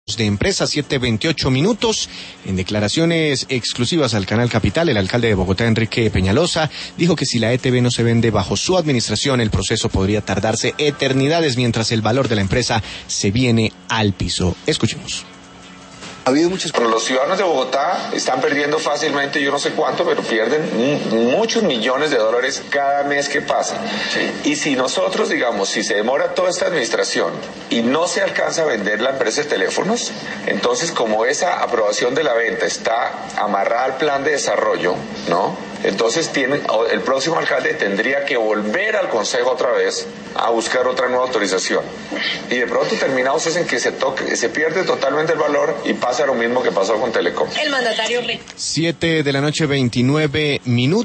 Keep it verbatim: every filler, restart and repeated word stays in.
de empresa, siete veintiocho minutos. En declaraciones exclusivas al canal Capital, el alcalde de Bogotá, Enrique Peñalosa, dijo que si la E T B no se vende bajo su administración, el proceso podría tardarse eternidades mientras el valor de la empresa se viene al piso. Escuchemos. Ha habido muchas... Pero los ciudadanos de Bogotá están perdiendo fácilmente, yo no sé cuánto, pero pierden m- muchos millones de dólares cada mes que pasa. Sí. Y si nosotros, digamos, si se demora toda esta administración y no se alcanza a vender la empresa de teléfonos, entonces como esa aprobación de la venta está amarrada al plan de desarrollo, ¿no? Entonces tiene, el próximo alcalde tendría que volver al consejo otra vez a buscar otra nueva autorización. Y de pronto terminamos es en que se toque, se pierde totalmente el valor y pasa lo mismo que pasó con Telecom. El mandatario... Siete de la noche, veintinueve minutos.